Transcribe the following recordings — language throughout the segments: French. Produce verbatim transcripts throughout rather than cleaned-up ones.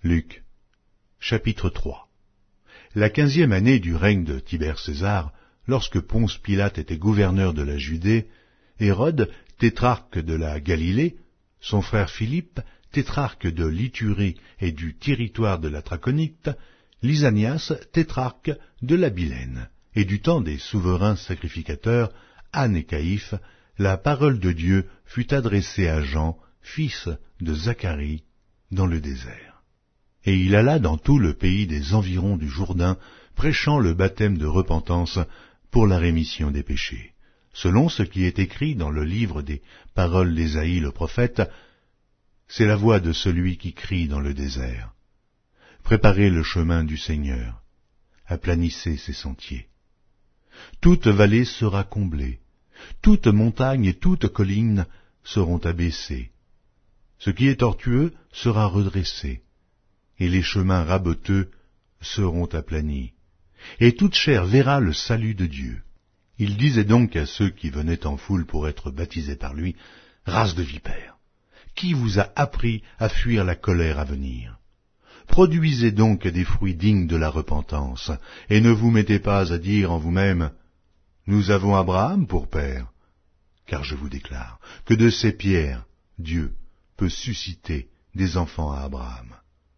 Luc, chapitre trois. La quinzième année du règne de Tibère César, lorsque Ponce Pilate était gouverneur de la Judée, Hérode, tétrarque de la Galilée, son frère Philippe, tétrarque de l'Iturie et du territoire de la Traconite, Lysanias, tétrarque de l'Abilène, et du temps des souverains sacrificateurs, Anne et Caïphe, la parole de Dieu fut adressée à Jean, fils de Zacharie, dans le désert. Et il alla dans tout le pays des environs du Jourdain, prêchant le baptême de repentance pour la rémission des péchés, selon ce qui est écrit dans le livre des paroles d'Ésaïe le prophète. C'est la voix de celui qui crie dans le désert. Préparez le chemin du Seigneur, aplanissez ses sentiers. Toute vallée sera comblée, toute montagne et toute colline seront abaissées. Ce qui est tortueux sera redressé, et les chemins raboteux seront aplanis, et toute chair verra le salut de Dieu. Il disait donc à ceux qui venaient en foule pour être baptisés par lui, « Race de vipères, qui vous a appris à fuir la colère à venir? Produisez donc des fruits dignes de la repentance, et ne vous mettez pas à dire en vous-même, « Nous avons Abraham pour père. » Car je vous déclare que de ces pierres, Dieu peut susciter des enfants à Abraham.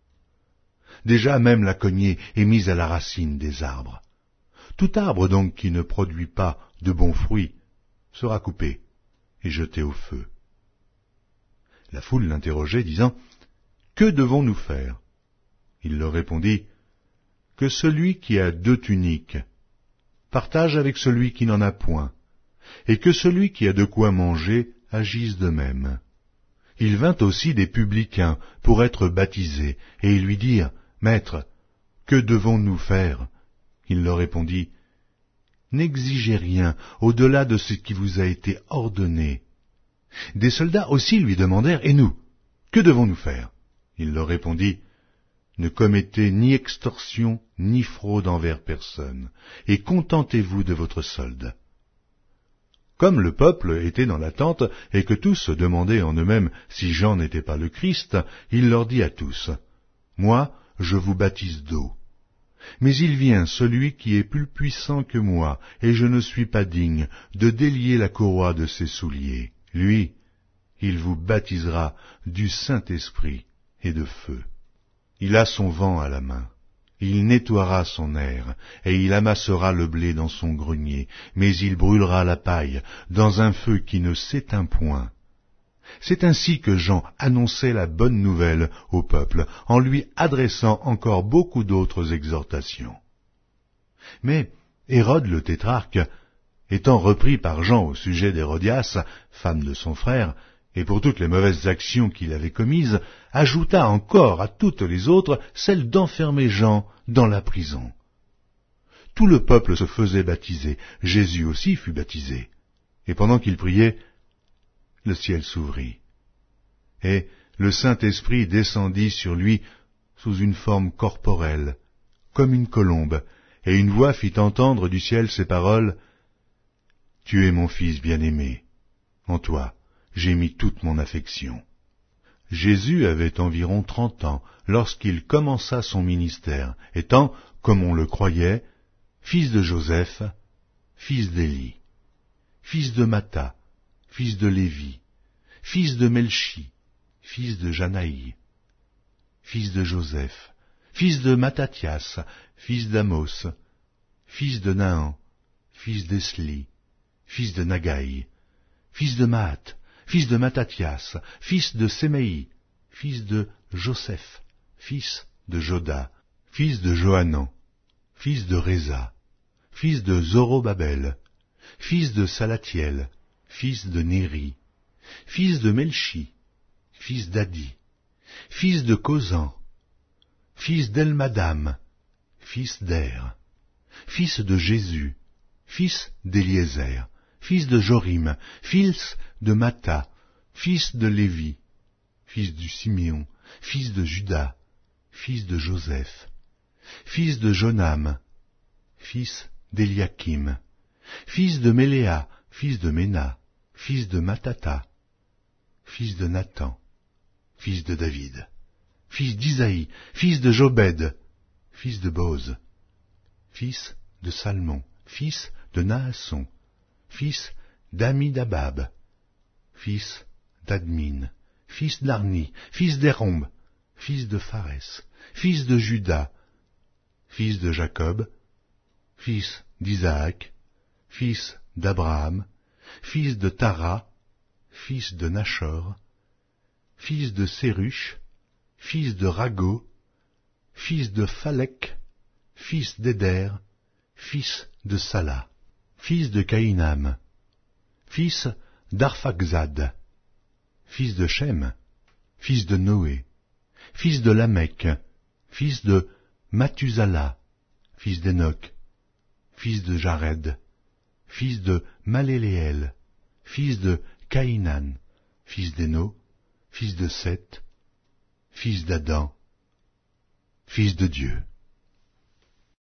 Déjà même la cognée est mise à la racine des arbres. Tout arbre donc qui ne produit pas de bons fruits sera coupé et jeté au feu. La foule l'interrogeait, disant, « Que devons-nous faire ?» Il leur répondit, « Que celui qui a deux tuniques partage avec celui qui n'en a point, et que celui qui a de quoi manger agisse de même. » Il vint aussi des publicains pour être baptisés, et ils lui dirent, « Maître, que devons-nous faire ?» Il leur répondit, « N'exigez rien au-delà de ce qui vous a été ordonné. » Des soldats aussi lui demandèrent, « Et nous, que devons-nous faire ?» Il leur répondit, « Ne commettez ni extorsion ni fraude envers personne, et contentez-vous de votre solde. » Comme le peuple était dans l'attente, et que tous se demandaient en eux-mêmes si Jean n'était pas le Christ, il leur dit à tous, « Moi, je vous baptise d'eau. Mais il vient celui qui est plus puissant que moi, et je ne suis pas digne de délier la courroie de ses souliers. Lui, il vous baptisera du Saint-Esprit et de feu. Il a son vent à la main. Il nettoiera son aire, et il amassera le blé dans son grenier, mais il brûlera la paille dans un feu qui ne s'éteint point. » C'est ainsi que Jean annonçait la bonne nouvelle au peuple, en lui adressant encore beaucoup d'autres exhortations. Mais Hérode le tétrarque, étant repris par Jean au sujet d'Hérodias, femme de son frère, et pour toutes les mauvaises actions qu'il avait commises, ajouta encore à toutes les autres celle d'enfermer Jean dans la prison. Tout le peuple se faisait baptiser, Jésus aussi fut baptisé, et pendant qu'il priait, le ciel s'ouvrit, et le Saint-Esprit descendit sur lui sous une forme corporelle, comme une colombe, et une voix fit entendre du ciel ces paroles, « Tu es mon Fils bien-aimé, en toi j'ai mis toute mon affection. » Jésus avait environ trente ans lorsqu'il commença son ministère, étant, comme on le croyait, fils de Joseph, fils d'Élie, fils de Matha, fils de Lévi, fils de Melchi, fils de Janaï, fils de Joseph, fils de Mattathias, fils d'Amos, fils de Naaman, fils d'Esli, fils de Nagaï, fils de Maat, fils de Mattathias, fils de Séméi, fils de Joseph, fils de Joda, fils de Johanan, fils de Réza, fils de Zorobabel, fils de Salatiel, fils de Néri, fils de Melchi, fils d'Adi, fils de Causan, fils d'Elmadam, fils d'Er, fils de Jésus, fils d'Éliézer, fils de Jorim, fils de Matha, fils de Lévi, fils du Siméon, fils de Juda, fils de Joseph, fils de Jonam, fils d'Eliakim, fils de Méléa, fils de Ména, fils de Matata, fils de Nathan, fils de David, fils d'Isaïe, fils de Jobed, fils de Boz, fils de Salmon, fils de Naasson, fils d'Amidabab, fils d'Admin, fils d'Arni, fils d'Hérombe, fils de Pharès, fils de Juda, fils de Jacob, fils d'Isaac, fils d'Abraham, fils de Tara, fils de Nachor, fils de Séruch, fils de Rago, fils de Phalec, fils d'Éder, fils de Sala, fils de Caïnam, fils d'Arphaxad, fils de Shem, fils de Noé, fils de Lamech, fils de Mathusala, fils d'Enoch, fils de Jared, fils de Maléléel, fils de Caïnan, fils d'Éno, fils de Seth, fils d'Adam, fils de Dieu.